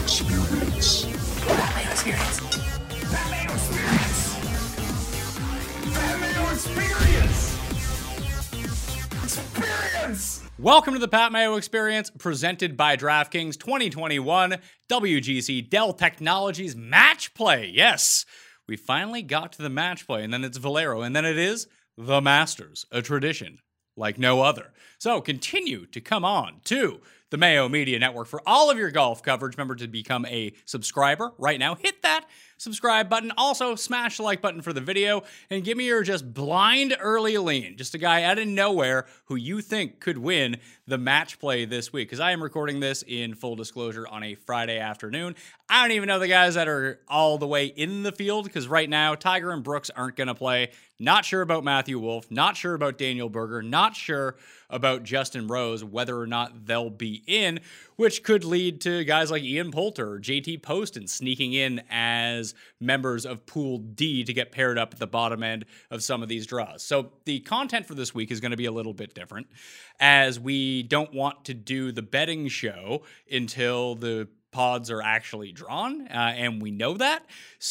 Experience. Pat Mayo Experience. Pat Mayo Experience. Pat Mayo Experience. Experience. Welcome to the Pat Mayo Experience, presented by DraftKings 2021 WGC Dell Technologies Match Play. Yes, we finally got to the match play, and then it's Valero, and then it is the Masters, a tradition like no other. So continue to come on to the Mayo Media Network for all of your golf coverage. Remember to become a subscriber right now. Hit that subscribe button. Also, smash the like button for the video and give me your just blind early lean. Just a guy out of nowhere who you think could win the match play this week. Because I am recording this in full disclosure on a Friday afternoon. I don't even know the guys that are all the way in the field because right now Tiger and Brooks aren't going to play. Not sure about Matthew Wolff. Not sure about Daniel Berger. Not sure about Justin Rose, whether or not they'll be in, which could lead to guys like Ian Poulter or JT Poston sneaking in as members of Pool D to get paired up at the bottom end of some of these draws. So the content for this week is going to be a little bit different, as we don't want to do the betting show until the pods are actually drawn, and we know that.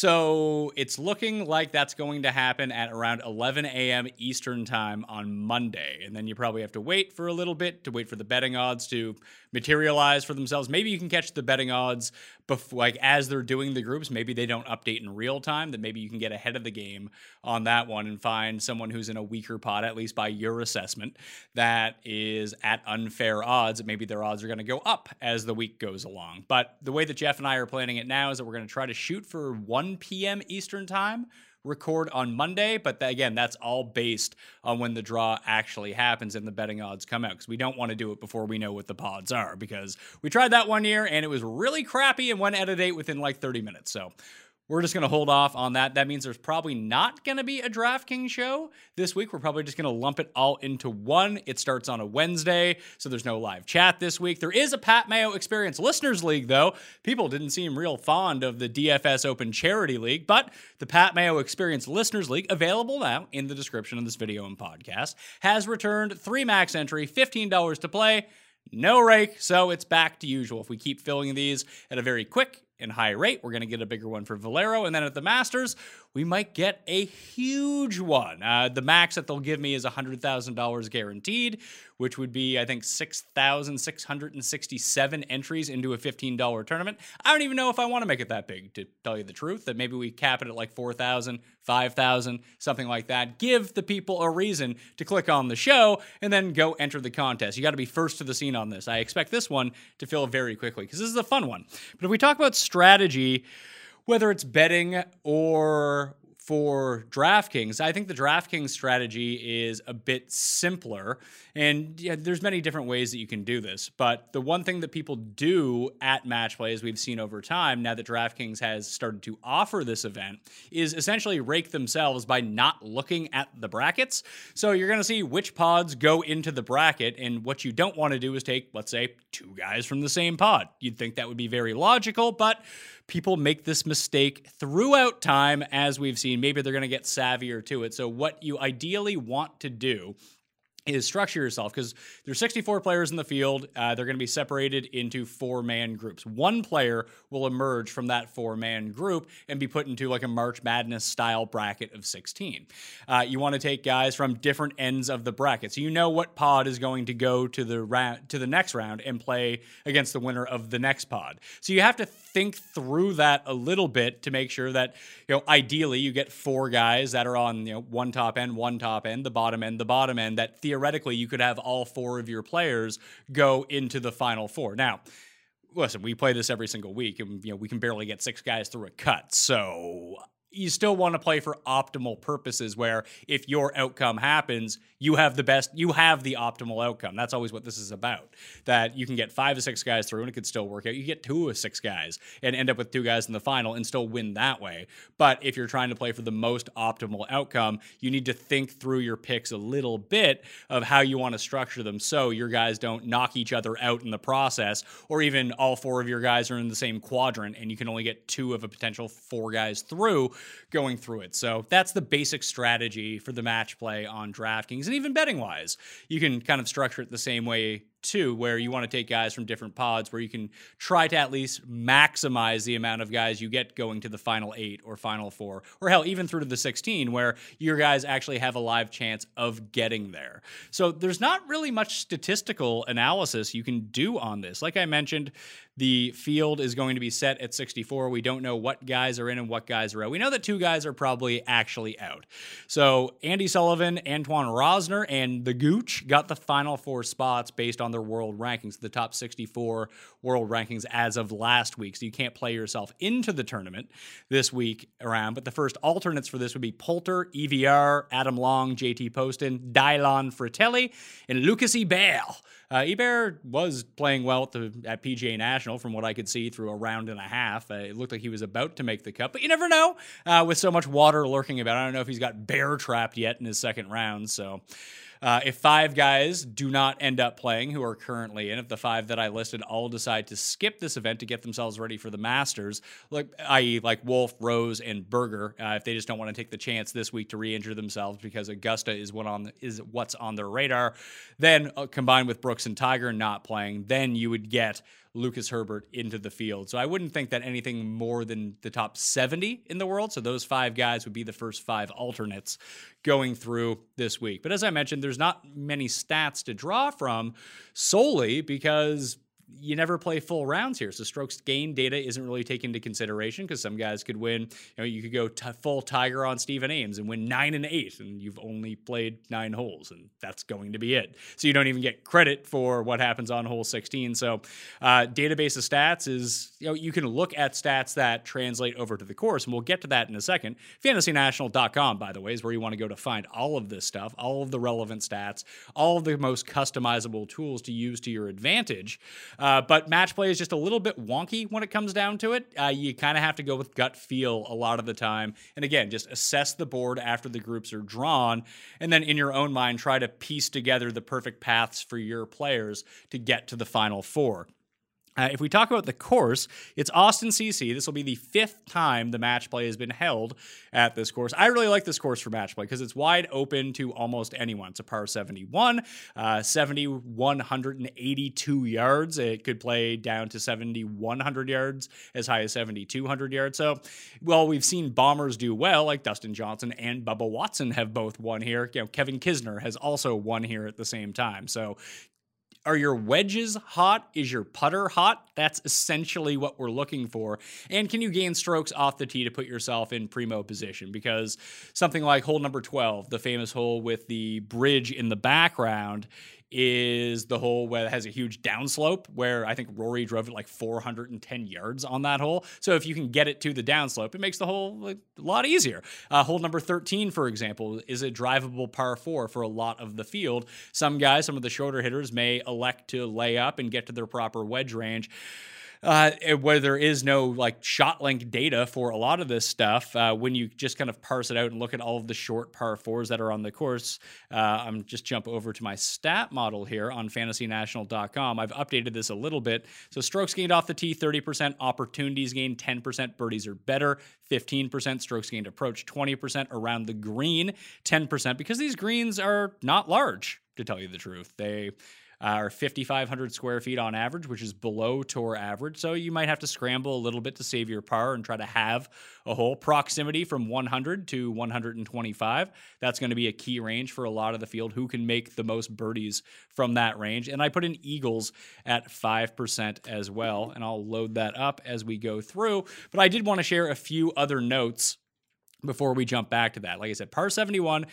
So it's looking like that's going to happen at around 11 a.m. Eastern time on Monday. And then you probably have to wait for a little bit to wait for the betting odds to materialize for themselves. Maybe you can catch the betting odds like as they're doing the groups. Maybe they don't update in real time, that maybe you can get ahead of the game on that one and find someone who's in a weaker pot, at least by your assessment, that is at unfair odds. Maybe their odds are going to go up as the week goes along. But the way that Jeff and I are planning it now is that we're going to try to shoot for 1 p.m. Eastern time, record on Monday, but again, that's all based on when the draw actually happens and the betting odds come out, because we don't want to do it before we know what the pods are, because we tried that one year and it was really crappy and went out of date within like 30 minutes. So we're just going to hold off on that. That means there's probably not going to be a DraftKings show this week. We're probably just going to lump it all into one. It starts on a Wednesday, so there's no live chat this week. There is a Pat Mayo Experience Listeners League, though. People didn't seem real fond of the DFS Open Charity League, but the Pat Mayo Experience Listeners League, available now in the description of this video and podcast, has returned 3 max entry, $15 to play, no rake, so it's back to usual. If we keep filling these at a very quick and high rate, we're going to get a bigger one for Valero, and then at the Masters, we might get a huge one. The max that they'll give me is $100,000 guaranteed, which would be, I think, 6,667 entries into a $15 tournament. I don't even know if I want to make it that big, to tell you the truth, that maybe we cap it at like 4,000, 5,000, something like that. Give the people a reason to click on the show and then go enter the contest. You got to be first to the scene on this. I expect this one to fill very quickly because this is a fun one. But if we talk about strategy, whether it's betting or for DraftKings, I think the DraftKings strategy is a bit simpler. And yeah, there's many different ways that you can do this. But the one thing that people do at Match Play, as we've seen over time, now that DraftKings has started to offer this event, is essentially rake themselves by not looking at the brackets. So you're going to see which pods go into the bracket. And what you don't want to do is take, let's say, 2 guys from the same pod. You'd think that would be very logical, but people make this mistake throughout time, as we've seen. Maybe they're going to get savvier to it. So what you ideally want to do is structure yourself, because there's 64 players in the field. They're going to be separated into 4-man groups. One player will emerge from that 4-man group and be put into like a March Madness style bracket of 16. You want to take guys from different ends of the bracket, so you know what pod is going to go to the next round and play against the winner of the next pod. So you have to think through that a little bit to make sure that, ideally you get 4 guys that are on, one top end, the bottom end, that theoretically you could have all 4 of your players go into the final 4. Now, listen, we play this every single week, and we can barely get 6 guys through a cut. So you still want to play for optimal purposes, where if your outcome happens, you have the optimal outcome. That's always what this is about, that you can get 5 of 6 guys through and it could still work out. You get 2 of 6 guys and end up with 2 guys in the final and still win that way. But if you're trying to play for the most optimal outcome, you need to think through your picks a little bit of how you want to structure them, so your guys don't knock each other out in the process, or even all 4 of your guys are in the same quadrant and you can only get 2 of a potential 4 guys through going through it. So that's the basic strategy for the match play on DraftKings. And even betting wise, you can kind of structure it the same way too, where you want to take guys from different pods where you can try to at least maximize the amount of guys you get going to the final 8 or final 4, or hell, even through to the 16, where your guys actually have a live chance of getting there. So there's not really much statistical analysis you can do on this. Like I mentioned, the field is going to be set at 64. We don't know what guys are in and what guys are out. We know that 2 guys are probably actually out. So Andy Sullivan, Antoine Rosner, and the Gooch got the final 4 spots based on their world rankings, the top 64 world rankings as of last week. So you can't play yourself into the tournament this week around. But the first alternates for this would be Poulter, EVR, Adam Long, JT Poston, Dylan Fratelli, and Lucas Hebert. Hebert was playing well at PGA National from what I could see through a round and a half. It looked like he was about to make the cut, but you never know with so much water lurking about. I don't know if he's got bear trapped yet in his second round. So if 5 guys do not end up playing who are currently in, if the 5 that I listed all decide to skip this event to get themselves ready for the Masters, i.e. like Wolf, Rose, and Berger, if they just don't want to take the chance this week to re-injure themselves because Augusta is what's on their radar, then combined with Brooks and Tiger not playing, then you would get Lucas Herbert into the field. So I wouldn't think that anything more than the top 70 in the world. So those 5 guys would be the first 5 alternates going through this week. But as I mentioned, there's not many stats to draw from solely because you never play full rounds here. So strokes gained data isn't really taken into consideration because some guys could win. You could go full Tiger on Stephen Ames and win 9 and 8, and you've only played 9 holes, and that's going to be it. So you don't even get credit for what happens on hole 16. So database of stats is, you can look at stats that translate over to the course, and we'll get to that in a second. FantasyNational.com, by the way, is where you want to go to find all of this stuff, all of the relevant stats, all of the most customizable tools to use to your advantage. But match play is just a little bit wonky when it comes down to it. You kind of have to go with gut feel a lot of the time. And again, just assess the board after the groups are drawn. And then in your own mind, try to piece together the perfect paths for your players to get to the final 4. If we talk about the course, it's Austin CC. This will be the 5th time the match play has been held at this course. I really like this course for match play because it's wide open to almost anyone. It's a par 71, 7,182 yards. It could play down to 7,100 yards, as high as 7,200 yards. So, well, we've seen bombers do well, like Dustin Johnson and Bubba Watson have both won here. Kevin Kisner has also won here at the same time. So, are your wedges hot? Is your putter hot? That's essentially what we're looking for. And can you gain strokes off the tee to put yourself in primo position? Because something like hole number 12, the famous hole with the bridge in the background, is the hole where it has a huge downslope where I think Rory drove it like 410 yards on that hole. So if you can get it to the downslope, it makes the hole a lot easier. Hole number 13, for example, is a drivable par 4 for a lot of the field. Some guys, some of the shorter hitters may elect to lay up and get to their proper wedge range. Where there is no like shot link data for a lot of this stuff, when you just kind of parse it out and look at all of the short par 4s that are on the course, I'm just jump over to my stat model here on FantasyNational.com. I've updated this a little bit. So strokes gained off the tee, 30%, opportunities gained, 10%, birdies are better, 15%, strokes gained approach, 20%, around the green, 10%, because these greens are not large, to tell you the truth. They are 5,500 square feet on average, which is below tour average. So you might have to scramble a little bit to save your par and try to have a hole. Proximity from 100 to 125. That's going to be a key range for a lot of the field. Who can make the most birdies from that range? And I put in eagles at 5% as well. And I'll load that up as we go through. But I did want to share a few other notes before we jump back to that. Like I said, par 71,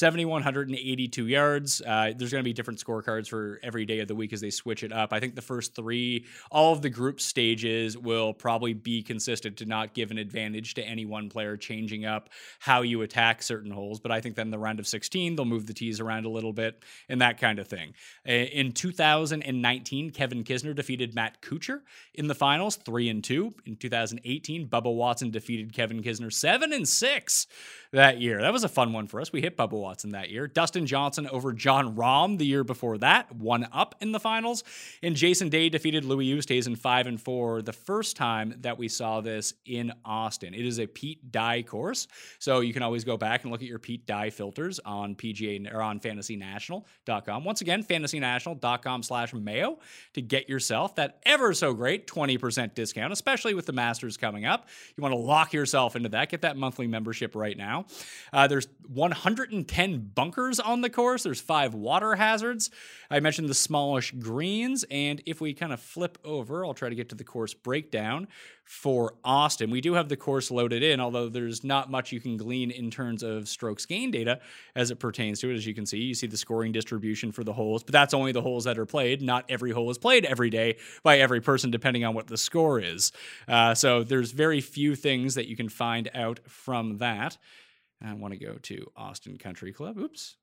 7,182 yards. There's going to be different scorecards for every day of the week as they switch it up. I think the first 3, all of the group stages will probably be consistent to not give an advantage to any one player changing up how you attack certain holes. But I think then the round of 16, they'll move the tees around a little bit and that kind of thing. In 2019, Kevin Kisner defeated Matt Kuchar in the finals, 3-2. In 2018, Bubba Watson defeated Kevin Kisner 7-6. 6 that year. That was a fun one for us. We hit Bubba Watson that year. Dustin Johnson over John Rahm the year before that, 1-up in the finals. And Jason Day defeated Louis Oosthuizen 5-4, the first time that we saw this in Austin. It is a Pete Dye course, so you can always go back and look at your Pete Dye filters on PGA or on FantasyNational.com. Once again, FantasyNational.com/Mayo to get yourself that ever so great 20% discount, especially with the Masters coming up. You want to lock yourself into that. Get that monthly membership right now. There's 110 bunkers on the course. There's 5 water hazards. I mentioned the smallish greens, and if we kind of flip over, I'll try to get to the course breakdown for Austin. We do have the course loaded in, although there's not much you can glean in terms of strokes gain data as it pertains to it. As you can see, you see the scoring distribution for the holes, but that's only the holes that are played. Not every hole is played every day by every person, depending on what the score is. So there's very few things that you can find out from that. I want to go to Austin Country Club. Oops.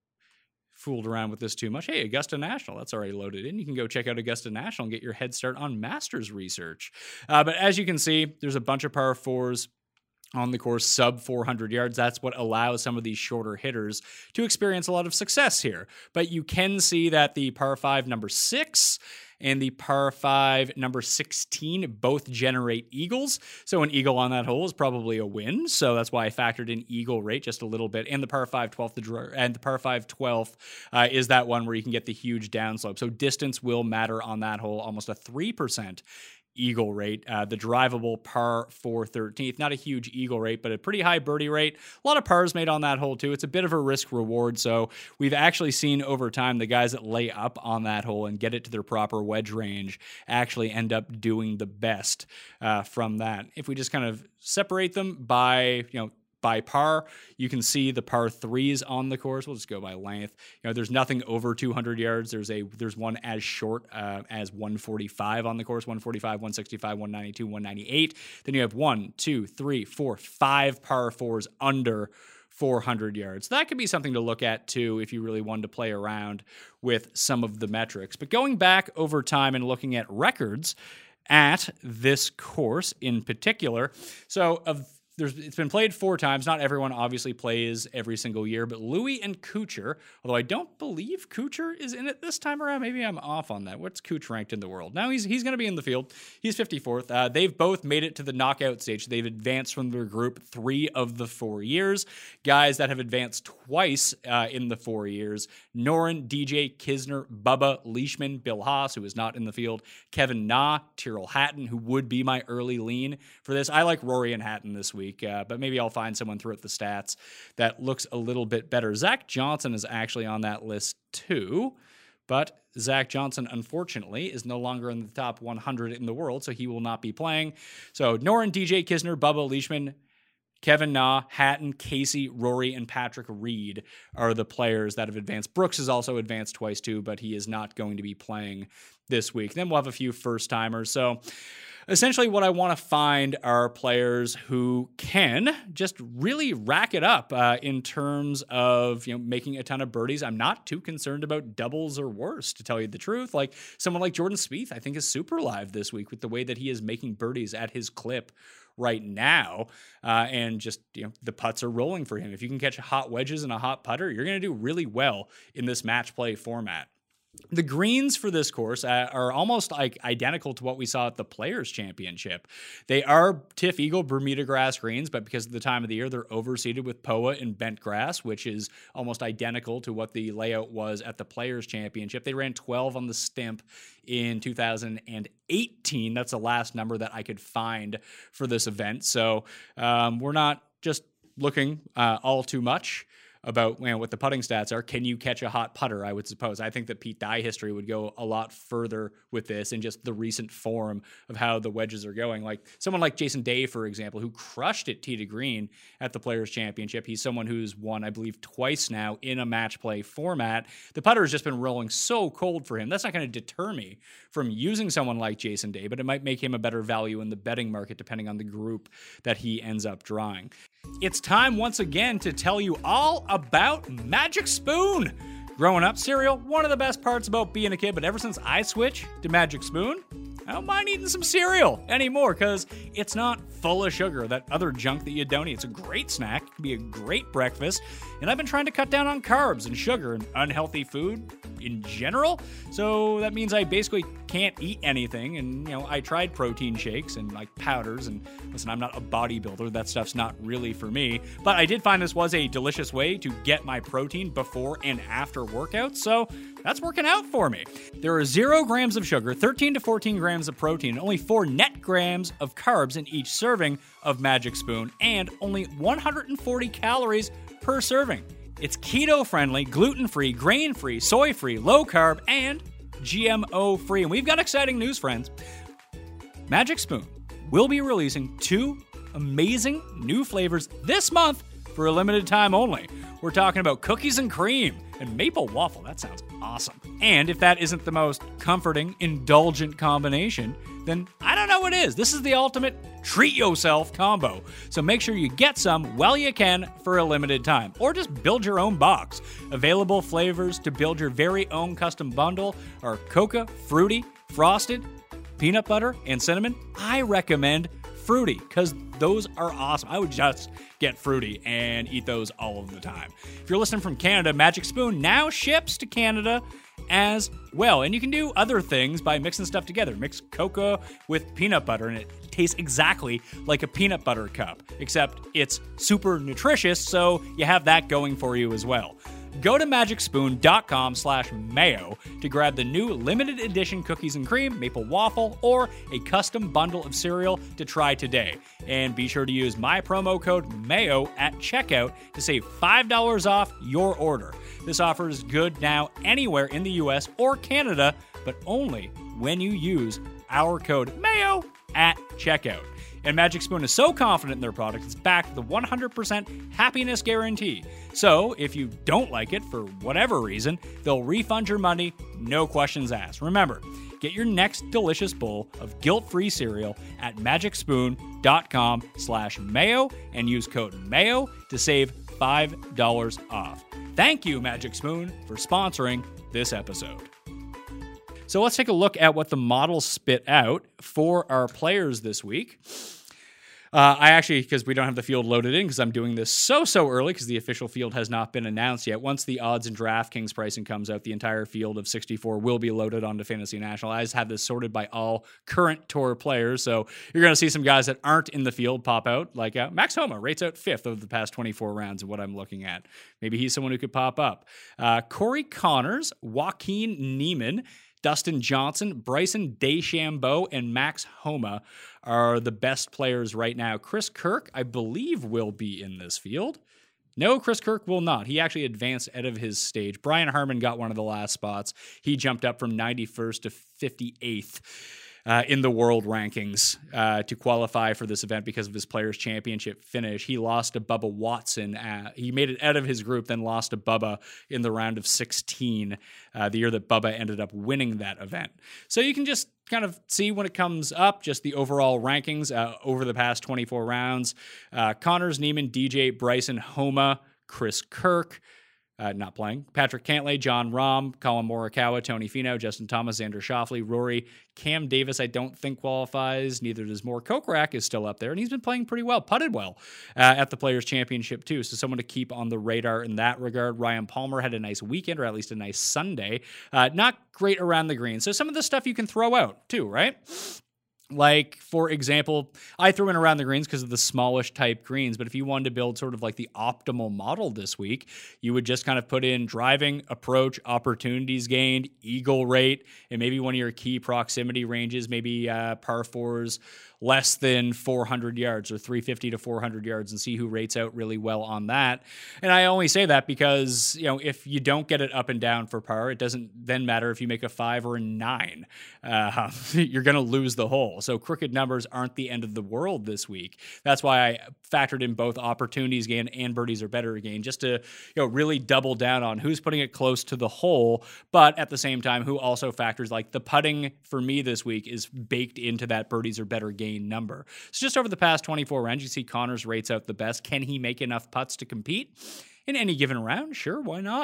Fooled around with this too much. Hey, Augusta National, that's already loaded in. You can go check out Augusta National and get your head start on Masters research. But as you can see, there's a bunch of par 4s on the course, sub 400 yards. That's what allows some of these shorter hitters to experience a lot of success here. But you can see that the par 5 number 6 and the par 5 number 16 both generate eagles. So an eagle on that hole is probably a win. So that's why I factored in eagle rate just a little bit. And the par 5 12th, and the par 5 12th is that one where you can get the huge downslope. So distance will matter on that hole, almost a 3% eagle rate. The drivable par 4 13th, not a huge eagle rate, but a pretty high birdie rate. A lot of pars made on that hole too. It's a bit of a risk reward. So we've actually seen over time the guys that lay up on that hole and get it to their proper wedge range actually end up doing the best from that. If we just kind of separate them by, by par, you can see the par 3s on the course. We'll just go by length. There's nothing over 200 yards. There's one as short as 145 on the course, 145, 165, 192, 198. Then you have 1, 2, 3, 4, 5 par 4s under 400 yards. So that could be something to look at too if you really wanted to play around with some of the metrics. But going back over time and looking at records at this course in particular, so it's been played 4 times. Not everyone obviously plays every single year, but Louis and Kuchar, although I don't believe Kuchar is in it this time around. Maybe I'm off on that. What's Kuchar ranked in the world? Now he's going to be in the field. He's 54th. They've both made it to the knockout stage. They've advanced from their group 3 of the 4 years. Guys that have advanced twice in the 4 years: Noren, DJ, Kisner, Bubba, Leishman, Bill Haas, who is not in the field, Kevin Na, Tyrrell Hatton, who would be my early lean for this. I like Rory and Hatton this week. But maybe I'll find someone throughout the stats that looks a little bit better. Zach Johnson is actually on that list too, but Zach Johnson, unfortunately, is no longer in the top 100 in the world, so he will not be playing. So Noren, DJ, Kisner, Bubba, Leishman, Kevin Na, Hatton, Casey, Rory, and Patrick Reed are the players that have advanced. Brooks has also advanced twice too, but he is not going to be playing this week. Then we'll have a few first-timers. So essentially what I want to find are players who can just really rack it up in terms of making a ton of birdies. I'm not too concerned about doubles or worse, to tell you the truth. Like someone like Jordan Spieth, I think is super live this week with the way that he is making birdies at his clip right now, and just the putts are rolling for him. If you can catch hot wedges and a hot putter, you're going to do really well in this match play format. The greens for this course are almost like identical to what we saw at the Players Championship. They are Tiff Eagle Bermuda grass greens, but because of the time of the year, they're overseeded with POA and bent grass, which is almost identical to what the layout was at the Players Championship. They ran 12 on the Stimp in 2018. That's the last number that I could find for this event. So we're not just looking all too much about what the putting stats are. Can you catch a hot putter, I would suppose. I think that Pete Dye history would go a lot further with this and just the recent form of how the wedges are going. Like someone like Jason Day, for example, who crushed it tee to green at the Players Championship. He's someone who's won, I believe, twice now in a match play format. The putter has just been rolling so cold for him. That's not going to deter me from using someone like Jason Day, but it might make him a better value in the betting market depending on the group that he ends up drawing. It's time once again to tell you all about Magic Spoon. Growing up, cereal, one of the best parts about being a kid, but ever since I switched to Magic Spoon, I don't mind eating some cereal anymore because it's not full of sugar, that other junk that you don't eat. It's a great snack. It can be a great breakfast. And I've been trying to cut down on carbs and sugar and unhealthy food in general. So that means I basically can't eat anything. And, I tried protein shakes and like powders. And listen, I'm not a bodybuilder. That stuff's not really for me. But I did find this was a delicious way to get my protein before and after workouts. So that's working out for me. There are 0 grams of sugar, 13 to 14 grams of protein, and only 4 net grams of carbs in each serving of Magic Spoon, and only 140 calories per serving. It's keto-friendly, gluten-free, grain-free, soy-free, low-carb, and GMO-free. And we've got exciting news, friends. Magic Spoon will be releasing 2 amazing new flavors this month for a limited time only. We're talking about cookies and cream and maple waffle. That sounds awesome. And if that isn't the most comforting, indulgent combination, then I don't know what is. This is the ultimate treat yourself combo. So make sure you get some while you can for a limited time, or just build your own box. Available flavors to build your very own custom bundle are Coca, Fruity, Frosted, Peanut Butter, and Cinnamon. I recommend Fruity because those are awesome. I would just get Fruity and eat those all of the time. If you're listening from Canada, Magic Spoon now ships to Canada as well. And you can do other things by mixing stuff together. Mix cocoa with peanut butter and it tastes exactly like a peanut butter cup, except it's super nutritious, so you have that going for you as well. Go to magicspoon.com/mayo to grab the new limited edition cookies and cream, maple waffle, or a custom bundle of cereal to try today. And be sure to use my promo code MAYO at checkout to save $5 off your order. This offer is good now anywhere in the US or Canada, but only when you use our code MAYO at checkout. And Magic Spoon is so confident in their product, it's backed with a 100% happiness guarantee. So, if you don't like it for whatever reason, they'll refund your money, no questions asked. Remember, get your next delicious bowl of guilt-free cereal at magicspoon.com/mayo and use code MAYO to save $5 off. Thank you, Magic Spoon, for sponsoring this episode. So let's take a look at what the models spit out for our players this week. I actually, because we don't have the field loaded in, because I'm doing this so early, because the official field has not been announced yet. Once the odds and DraftKings pricing comes out, the entire field of 64 will be loaded onto Fantasy National. I just have this sorted by all current tour players, so you're going to see some guys that aren't in the field pop out, like Max Homa rates out 5th of the past 24 rounds of what I'm looking at. Maybe he's someone who could pop up. Corey Connors, Joaquin Niemann, Dustin Johnson, Bryson DeChambeau, and Max Homa are the best players right now. Chris Kirk, I believe, will be in this field. No, Chris Kirk will not. He actually advanced out of his stage. Brian Harman got one of the last spots. He jumped up from 91st to 58th. In the world rankings to qualify for this event because of his Players' Championship finish. He lost to Bubba Watson. He made it out of his group, then lost to Bubba in the round of 16, the year that Bubba ended up winning that event. So you can just kind of see when it comes up, just the overall rankings over the past 24 rounds. Connors, Neiman, DJ, Bryson, Homa, Chris Kirk, not playing. Patrick Cantlay, John Rahm, Colin Morikawa, Tony Finau, Justin Thomas, Xander Schauffele, Rory, Cam Davis I don't think qualifies. Neither does Moore. Kokrak is still up there, and he's been playing pretty well, putted well at the Players' Championship too. So someone to keep on the radar in that regard. Ryan Palmer had a nice weekend, or at least a nice Sunday. Not great around the green. So some of the stuff you can throw out too, right? Like, for example, I threw in around the greens because of the smallish type greens, but if you wanted to build sort of like the optimal model this week, you would just kind of put in driving, approach, opportunities gained, eagle rate, and maybe one of your key proximity ranges, maybe par fours less than 400 yards or 350 to 400 yards, and see who rates out really well on that. And I only say that because, if you don't get it up and down for par, it doesn't then matter if you make a 5 or a 9. You're going to lose the hole. So crooked numbers aren't the end of the world this week. That's why I factored in both opportunities gain and birdies are better gain, just to really double down on who's putting it close to the hole, but at the same time, who also factors like the putting for me this week is baked into that birdies are better gain number. So just over the past 24 rounds, you see Connors rates out the best. Can he make enough putts to compete in any given round? Sure, why not?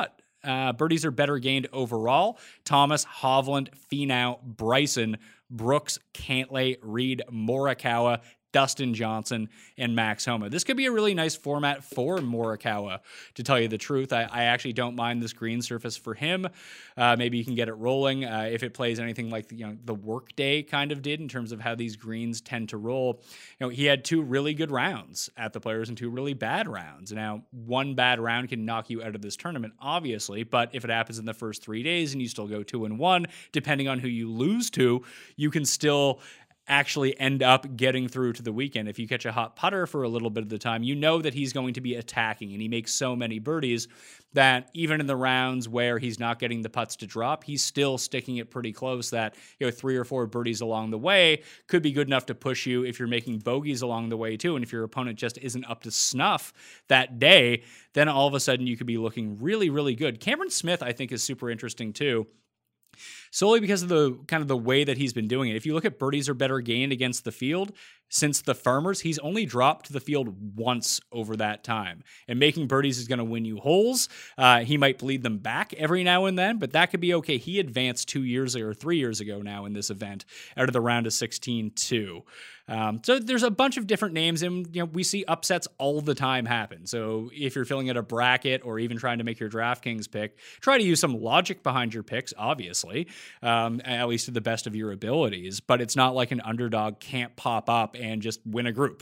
Birdies are better gained overall. Thomas, Hovland, Finau, Bryson, Brooks, Cantlay, Reed, Morikawa, Dustin Johnson, and Max Homa. This could be a really nice format for Morikawa, to tell you the truth. I actually don't mind this green surface for him. Maybe you can get it rolling if it plays anything like the Workday kind of did in terms of how these greens tend to roll. He had 2 really good rounds at the Players and 2 really bad rounds. Now, one bad round can knock you out of this tournament, obviously, but if it happens in the first 3 days and you still go 2-1, depending on who you lose to, you can still actually end up getting through to the weekend. If you catch a hot putter for a little bit of the time, you know that he's going to be attacking, and he makes so many birdies that even in the rounds where he's not getting the putts to drop, he's still sticking it pretty close, that 3 or 4 birdies along the way could be good enough to push you if you're making bogeys along the way too. And if your opponent just isn't up to snuff that day, then all of a sudden you could be looking really, really good. Cameron Smith, I think, is super interesting too, solely because of the kind of the way that he's been doing it. If you look at birdies are better gained against the field, since the Farmers, he's only dropped to the field once over that time. And making birdies is going to win you holes. He might bleed them back every now and then, but that could be okay. He advanced 2 years ago or 3 years ago now in this event out of the round of 16 too. So there's a bunch of different names, and we see upsets all the time happen. So if you're filling out a bracket or even trying to make your DraftKings pick, try to use some logic behind your picks, obviously, at least to the best of your abilities. But it's not like an underdog can't pop up and just win a group,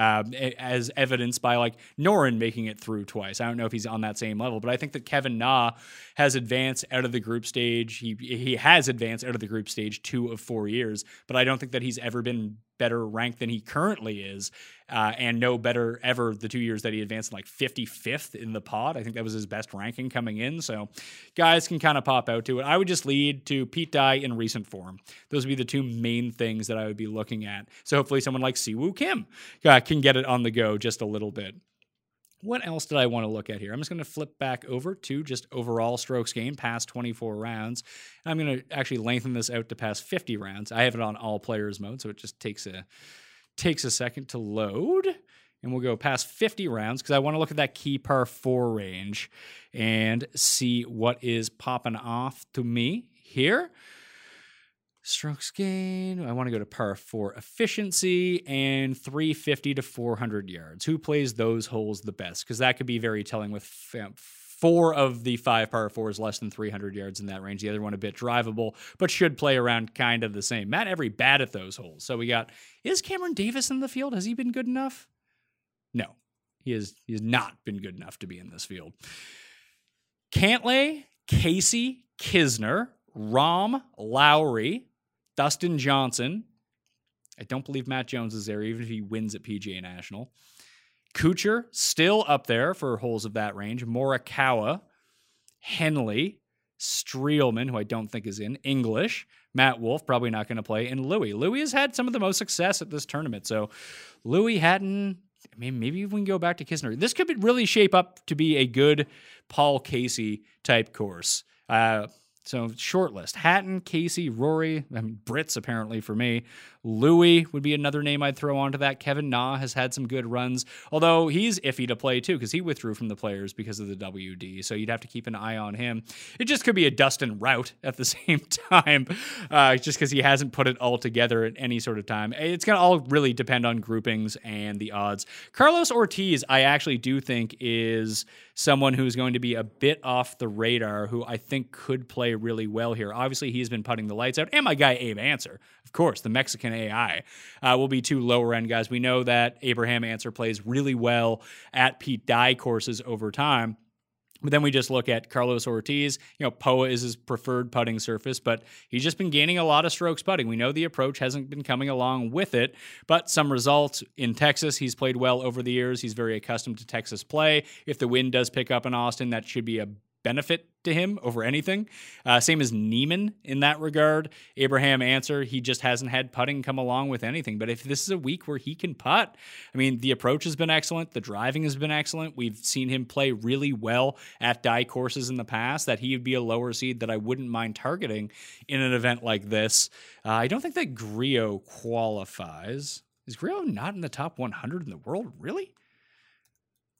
as evidenced by like Noren making it through twice. I don't know if he's on that same level, but I think that Kevin Na has advanced out of the group stage. He has advanced out of the group stage 2 of 4 years, but I don't think that he's ever been better ranked than he currently is, and no better ever the 2 years that he advanced like 55th in the pod. I think that was his best ranking coming in. So guys can kind of pop out to it. I would just lead to Pete Dye in recent form. Those would be the 2 main things that I would be looking at. So hopefully someone like Siwoo Kim can get it on the go just a little bit. What else did I want to look at here? I'm just going to flip back over to just overall strokes gained past 24 rounds. I'm going to actually lengthen this out to past 50 rounds. I have it on all players mode, so it just takes a second to load. And we'll go past 50 rounds because I want to look at that key par 4 range and see what is popping off to me here. Strokes gained. I want to go to par 4 efficiency and 350 to 400 yards. Who plays those holes the best? Because that could be very telling with 4 of the 5 par 4s less than 300 yards in that range. The other one a bit drivable, but should play around kind of the same. Matt Every bad at those holes. So we got, is Cameron Davis in the field? Has he been good enough? No, he has not been good enough to be in this field. Cantlay, Casey, Kisner, Rahm, Lowry, Dustin Johnson. I don't believe Matt Jones is there, even if he wins at PGA National. Kuchar, still up there for holes of that range. Morikawa, Henley, Streelman, who I don't think is in, English, Matt Wolff, probably not going to play, and Louis. Louis has had some of the most success at this tournament, so Louis Hatton, maybe we can go back to Kisner. This could really shape up to be a good Paul Casey type course. So short list: Hatton, Casey, Rory, Brits apparently for me. Louis would be another name I'd throw onto that. Kevin Na has had some good runs, although he's iffy to play too because he withdrew from the Players because of the WD, so you'd have to keep an eye on him. It just could be a Dustin Rout at the same time, just because he hasn't put it all together at any sort of time. It's going to all really depend on groupings and the odds. Carlos Ortiz, I actually do think is someone who's going to be a bit off the radar, who I think could play really well here. Obviously, he's been putting the lights out, and my guy Abe Answer, of course, the Mexican AI, will be 2 lower end guys. We know that Abraham Answer plays really well at Pete Dye courses over time. But then we just look at Carlos Ortiz. POA is his preferred putting surface, but he's just been gaining a lot of strokes putting. We know the approach hasn't been coming along with it, but some results in Texas. He's played well over the years. He's very accustomed to Texas play. If the wind does pick up in Austin, that should be a benefit to him over anything. Same as Neiman in that regard. Abraham Answer, he just hasn't had putting come along with anything. But if this is a week where he can putt, the approach has been excellent. The driving has been excellent. We've seen him play really well at Dye courses in the past, that he would be a lower seed that I wouldn't mind targeting in an event like this. I don't think that Griot qualifies. Is Griot not in the top 100 in the world? Really?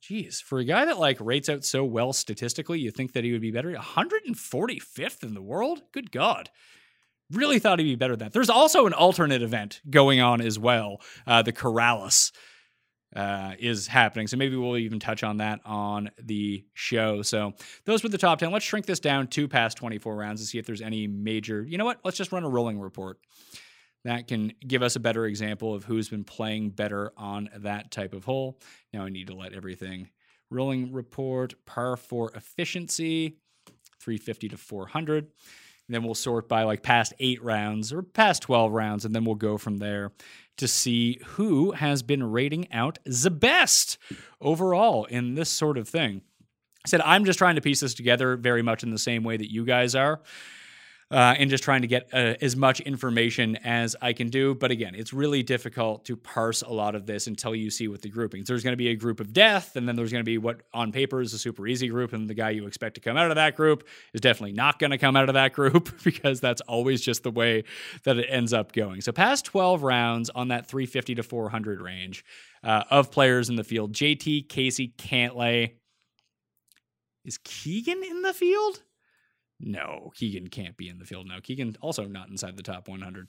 Jeez, for a guy that like rates out so well statistically, you think that he would be better. 145th in the world? Good God. Really thought he'd be better than that. There's also an alternate event going on as well. The Corrales is happening. So maybe we'll even touch on that on the show. So those were the top 10. Let's shrink this down to past 24 rounds and see if there's any major, you know what? Let's just run a rolling report. That can give us a better example of who's been playing better on that type of hole. Now I need to let everything rolling report, par 4 efficiency, 350 to 400. And then we'll sort by like past 8 rounds or past 12 rounds. And then we'll go from there to see who has been rating out the best overall in this sort of thing. I said, I'm just trying to piece this together very much in the same way that you guys are. And just trying to get as much information as I can do. But again, it's really difficult to parse a lot of this until you see what the groupings. There's going to be a group of death, and then there's going to be what on paper is a super easy group, and the guy you expect to come out of that group is definitely not going to come out of that group because that's always just the way that it ends up going. So past 12 rounds on that 350 to 400 range of players in the field. JT, Casey, Cantlay. Is Keegan in the field? No, Keegan can't be in the field. No, Keegan also not inside the top 100.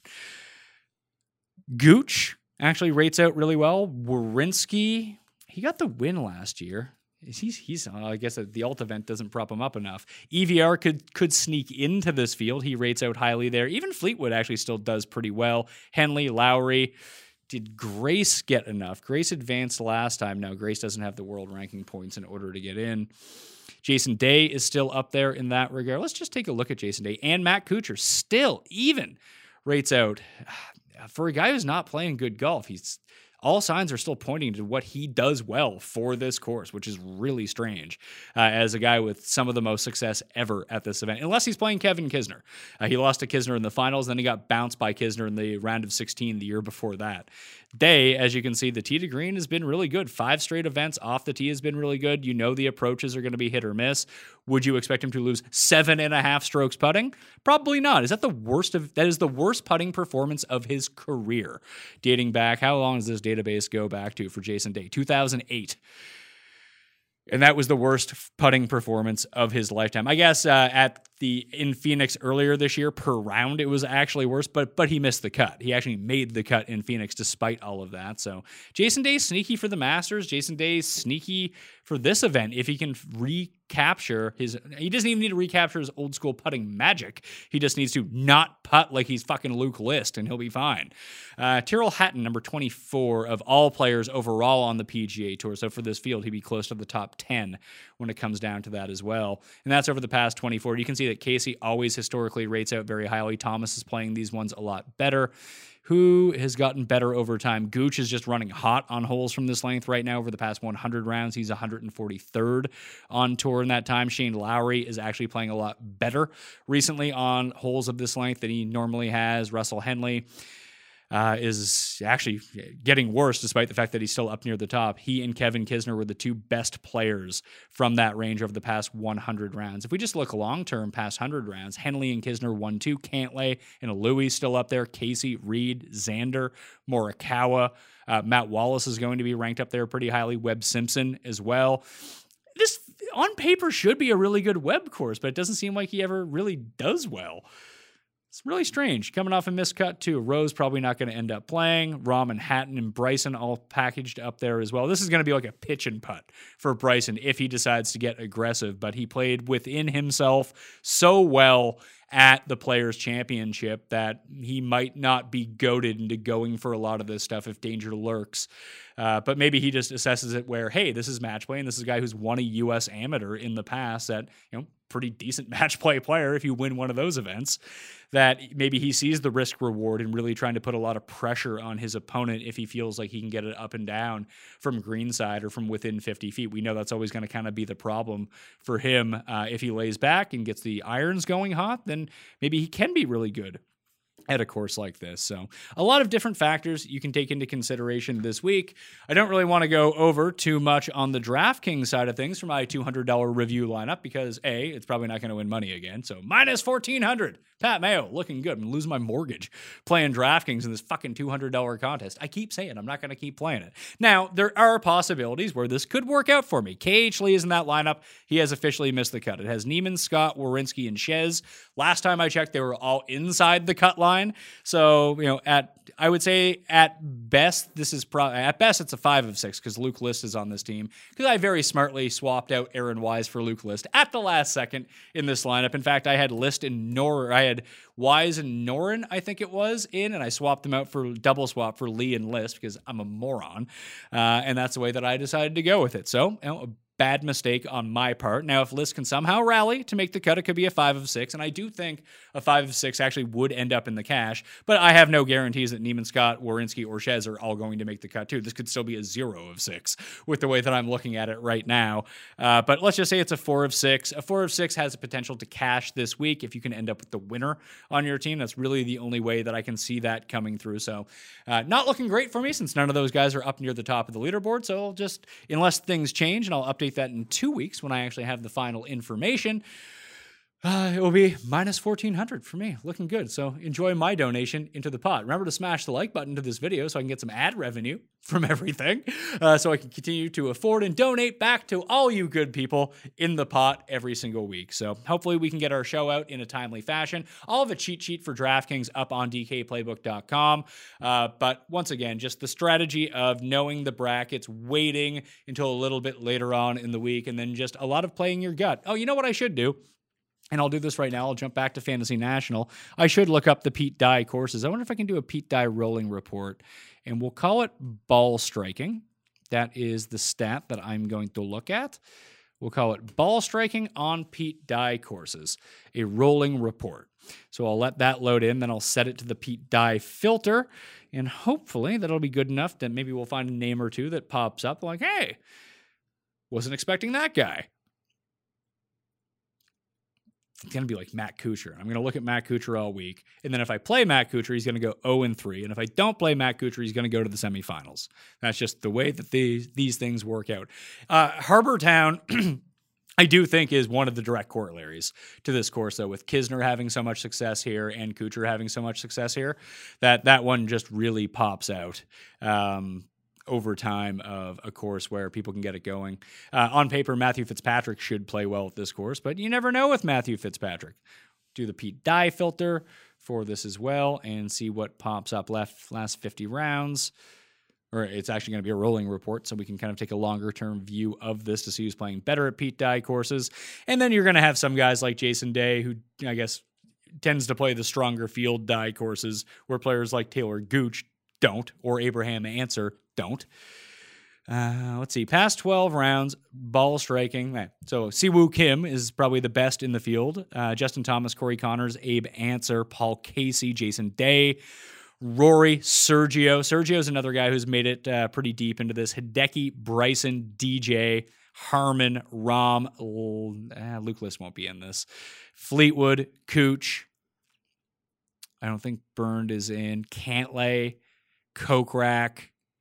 Gooch actually rates out really well. Werenski, he got the win last year. He's I guess the alt event doesn't prop him up enough. EVR could sneak into this field. He rates out highly there. Even Fleetwood actually still does pretty well. Henley, Lowry. Did Grace get enough? Grace advanced last time. Now, Grace doesn't have the world ranking points in order to get in. Jason Day is still up there in that regard. Let's just take a look at Jason Day. And Matt Kuchar still even rates out. For a guy who's not playing good golf, all signs are still pointing to what he does well for this course, which is really strange as a guy with some of the most success ever at this event, unless he's playing Kevin Kisner. He lost to Kisner in the finals, then he got bounced by Kisner in the round of 16 the year before that. Day, as you can see, the tee to green has been really good. 5 straight events off the tee has been really good. You know the approaches are going to be hit or miss. Would you expect him to lose 7.5 strokes putting? Probably not. Is that the worst that is the worst putting performance of his career? Dating back, how long does this database go back to for Jason Day? 2008. And that was the worst putting performance of his lifetime. I guess in Phoenix earlier this year, per round, it was actually worse, but he missed the cut. He actually made the cut in Phoenix despite all of that. So Jason Day's sneaky for the Masters. Jason Day's sneaky for this event if he can recapture he doesn't even need to recapture his old school putting magic. He just needs to not putt like he's fucking Luke List and he'll be fine. Tyrrell Hatton, number 24 of all players overall on the PGA Tour. So for this field, he'd be close to the top 10 when it comes down to that as well. And that's over the past 24. You can see that Casey always historically rates out very highly. Thomas is playing these ones a lot better. Who has gotten better over time? Gooch is just running hot on holes from this length right now over the past 100 rounds. He's 143rd on tour in that time. Shane Lowry is actually playing a lot better recently on holes of this length than he normally has. Russell Henley is actually getting worse despite the fact that he's still up near the top. He and Kevin Kisner were the 2 best players from that range over the past 100 rounds. If we just look long-term past 100 rounds, Henley and Kisner 1-2, Cantlay and Louis still up there, Casey, Reed, Xander, Morikawa. Matt Wallace is going to be ranked up there pretty highly, Webb Simpson as well. This, on paper, should be a really good Webb course, but it doesn't seem like he ever really does well. It's really strange. Coming off a miscut, too. Rose probably not going to end up playing. Rahm and Hatton and Bryson all packaged up there as well. This is going to be like a pitch and putt for Bryson if he decides to get aggressive, but he played within himself so well at the Players' Championship that he might not be goaded into going for a lot of this stuff if danger lurks. But maybe he just assesses it where, hey, this is match play, and this is a guy who's won a U.S. Amateur in the past that, pretty decent match play player if you win one of those events, that maybe he sees the risk reward and really trying to put a lot of pressure on his opponent if he feels like he can get it up and down from greenside or from within 50 feet. We know that's always going to kind of be the problem for him. If he lays back and gets the irons going hot, then maybe he can be really good at a course like this. So a lot of different factors you can take into consideration this week. I don't really want to go over too much on the DraftKings side of things for my $200 review lineup because A, it's probably not going to win money again. So minus 1,400 Pat Mayo, looking good. I'm losing my mortgage playing DraftKings in this fucking $200 contest. I keep saying I'm not going to keep playing it. Now, there are possibilities where this could work out for me. KH Lee is in that lineup. He has officially missed the cut. It has Neiman, Scott, Werenski, and Shez. Last time I checked, they were all inside the cut line. So, I would say at best, it's a 5 of 6 because Luke List is on this team. Because I very smartly swapped out Aaron Wise for Luke List at the last second in this lineup. In fact, I had List and I had Wise and Norin, I think it was, and I swapped them out for double swap for Lee and List because I'm a moron. And that's the way that I decided to go with it. So, a bad mistake on my part. Now, if List can somehow rally to make the cut, it could be a 5 of 6. And I do think a 5 of 6 actually would end up in the cash. But I have no guarantees that Neiman, Scott, Werenski, or Shez are all going to make the cut too. This could still be a 0 of 6 with the way that I'm looking at it right now. But let's just say it's a 4 of 6. A 4 of 6 has the potential to cash this week if you can end up with the winner on your team. That's really the only way that I can see that coming through. So not looking great for me since none of those guys are up near the top of the leaderboard. So I'll just, unless things change, and I'll update that in 2 weeks when I actually have the final information, it will be minus 1,400 for me. Looking good. So enjoy my donation into the pot. Remember to smash the like button to this video so I can get some ad revenue from everything, so I can continue to afford and donate back to all you good people in the pot every single week. So hopefully we can get our show out in a timely fashion. I'll have a cheat sheet for DraftKings up on DKPlaybook.com. But once again, just the strategy of knowing the brackets, waiting until a little bit later on in the week, and then just a lot of playing your gut. Oh, you know what I should do? And I'll do this right now. I'll jump back to Fantasy National. I should look up the Pete Dye courses. I wonder if I can do a Pete Dye rolling report. And we'll call it ball striking. That is the stat that I'm going to look at. We'll call it ball striking on Pete Dye courses, a rolling report. So I'll let that load in. Then I'll set it to the Pete Dye filter. And hopefully that'll be good enough that maybe we'll find a name or two that pops up like, hey, wasn't expecting that guy. It's going to be like Matt Kuchar. I'm going to look at Matt Kuchar all week. And then if I play Matt Kuchar, he's going to go 0-3. And if I don't play Matt Kuchar, he's going to go to the semifinals. That's just the way that these things work out. Harbor Town, I do think, is one of the direct corollaries to this course, though, with Kisner having so much success here and Kuchar having so much success here, that one just really pops out. Over time of a course where people can get it going. On paper, Matthew Fitzpatrick should play well at this course, but you never know with Matthew Fitzpatrick. Do the Pete Dye filter for this as well and see what pops up last 50 rounds. Or it's actually going to be a rolling report, so we can kind of take a longer-term view of this to see who's playing better at Pete Dye courses. And then you're going to have some guys like Jason Day, who I guess tends to play the stronger field Dye courses, where players like Taylor Gooch don't, or Abraham Answer don't. Let's see. Past 12 rounds, ball striking. So Siwoo Kim is probably the best in the field. Justin Thomas, Corey Connors, Abe Answer, Paul Casey, Jason Day, Rory, Sergio. Sergio's another guy who's made it pretty deep into this. Hideki, Bryson, DJ, Harmon, Rom. Luke List won't be in this. Fleetwood, Cooch. I don't think Burned is in. Cantlay, Kokrak,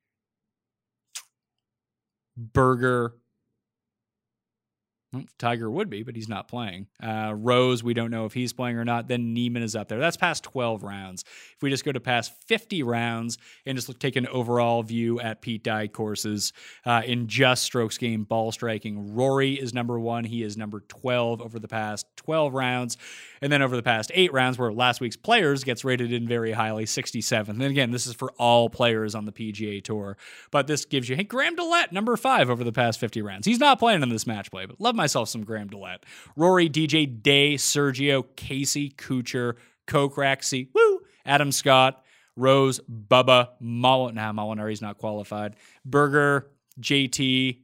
Berger. Tiger would be, but he's not playing. Rose, we don't know if he's playing or not. Then Neiman is up there. That's past 12 rounds. If we just go to past 50 rounds and just take an overall view at Pete Dye courses in just strokes game ball striking, Rory is number 1. He is number 12 over the past 12 rounds. And then over the past 8 rounds, where last week's players gets rated in very highly, 67th. And again, this is for all players on the PGA Tour. But this gives you, hey, Graham Dillette, number 5 over the past 50 rounds. He's not playing in this match play, but love myself some Graham Dillette. Rory, DJ, Day, Sergio, Casey, Kuchar, Kokrak, C, Adam Scott, Rose, Bubba, Molinari's not qualified. Berger, JT,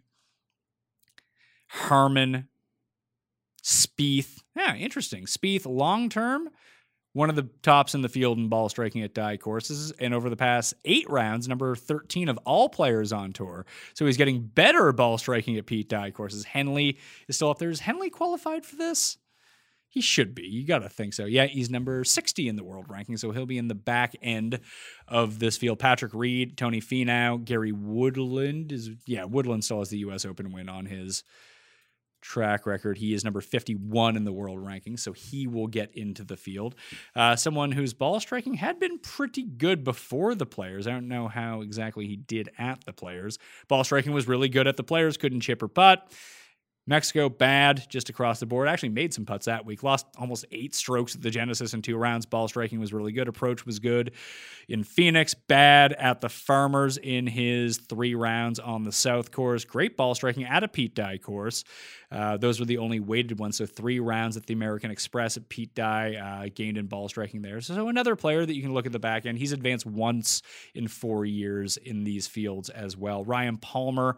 Harmon, Spieth. Yeah, interesting. Spieth, long-term, one of the tops in the field in ball striking at Dye courses. And over the past 8 rounds, number 13 of all players on tour. So he's getting better ball striking at Pete Dye courses. Henley is still up there. Is Henley qualified for this? He should be. You got to think so. Yeah, he's number 60 in the world ranking, so he'll be in the back end of this field. Patrick Reed, Tony Finau, Gary Woodland. Woodland still has the U.S. Open win on his track record. He is number 51 in the world rankings, so he will get into the field. Someone whose ball striking had been pretty good before the Players. I don't know how exactly he did at the Players. Ball striking was really good at the Players, couldn't chip or putt. Mexico, bad just across the board. Actually made some putts that week. Lost almost 8 strokes at the Genesis in 2 rounds. Ball striking was really good. Approach was good. In Phoenix, bad at the Farmers in his 3 rounds on the South course. Great ball striking at a Pete Dye course. Those were the only weighted ones. So 3 rounds at the American Express at Pete Dye, gained in ball striking there. So another player that you can look at the back end. He's advanced once in 4 years in these fields as well. Ryan Palmer,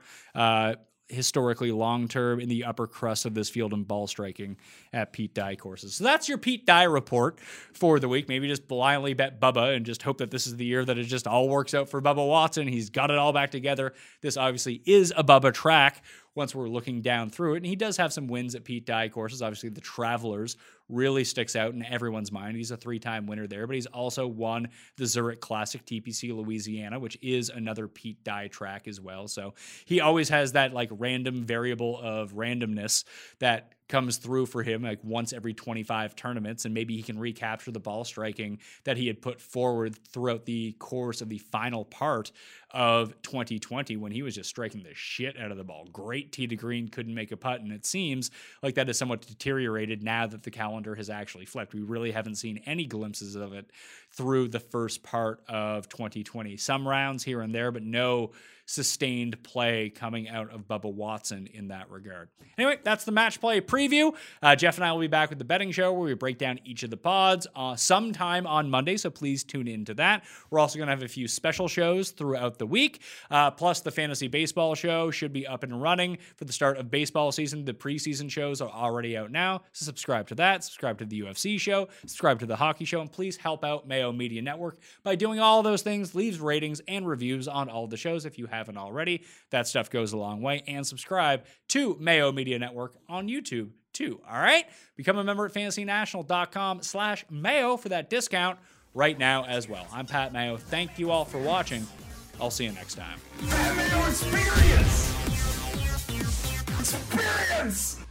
historically long-term in the upper crust of this field in ball striking at Pete Dye courses. So that's your Pete Dye report for the week. Maybe just blindly bet Bubba and just hope that this is the year that it just all works out for Bubba Watson. He's got it all back together. This obviously is a Bubba track once we're looking down through it. And he does have some wins at Pete Dye courses. Obviously, the Travelers really sticks out in everyone's mind. He's a 3-time winner there, but he's also won the Zurich Classic TPC Louisiana, which is another Pete Dye track as well. So he always has that like random variable of randomness that comes through for him like once every 25 tournaments, and maybe he can recapture the ball striking that he had put forward throughout the course of the final part of 2020 when he was just striking the shit out of the ball. Great tee to green, couldn't make a putt, and it seems like that has somewhat deteriorated now that the calendar has actually flipped. We really haven't seen any glimpses of it through the first part of 2020. Some rounds here and there, but no sustained play coming out of Bubba Watson in that regard. Anyway, that's the match play preview. Jeff and I will be back with the betting show where we break down each of the pods sometime on Monday, so please tune into that. We're also going to have a few special shows throughout the week, plus the fantasy baseball show should be up and running for the start of baseball season. The preseason shows are already out now, so subscribe to that, subscribe to the UFC show, subscribe to the hockey show, and please help out Mayo Media Network by doing all of those things. Leave ratings and reviews on all the shows if you haven't already. That stuff goes a long way. And subscribe to Mayo Media Network on YouTube too. All right? Become a member at fantasynational.com/Mayo for that discount right now as well. I'm Pat Mayo. Thank you all for watching. I'll see you next time. Pat Mayo Experience! Experience!